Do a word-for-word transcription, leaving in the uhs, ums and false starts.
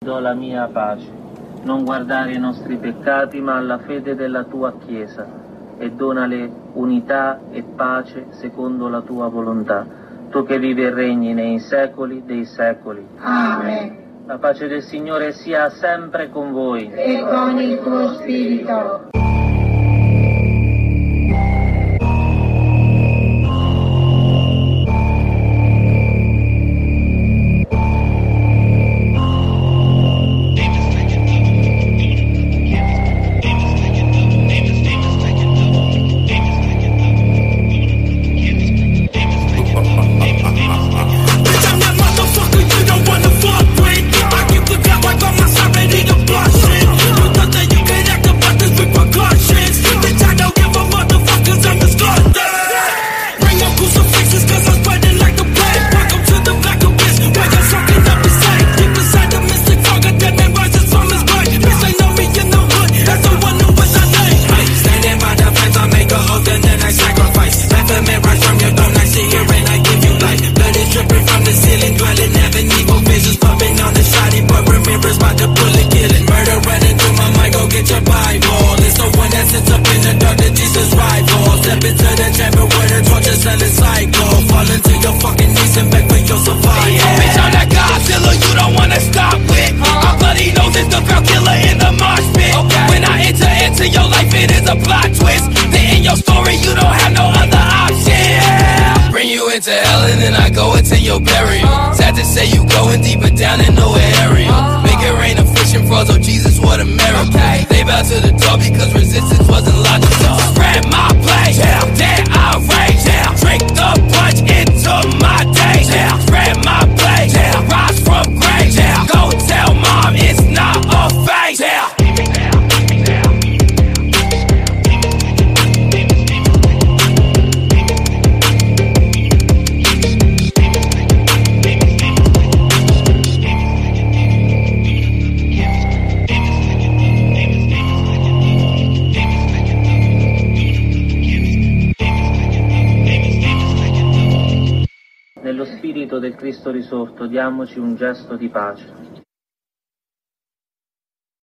Do la mia pace, non guardare i nostri peccati ma alla fede della tua Chiesa e donale unità e pace secondo la tua volontà, tu che vivi e regni nei secoli dei secoli. Amen. La pace del Signore sia sempre con voi. E con il tuo spirito. To hell and then I go into your burial. Sad to say you going deeper down in no area. Make it rain of fishing frogs, oh Jesus, what a miracle. They bow to the door because resistance wasn't logical. Spread my plate, then I rage. Drink the punch into my day. Spread my plate, rise from grave. Go tell mom it's not a phase. Nello spirito del Cristo risorto diamoci un gesto di pace.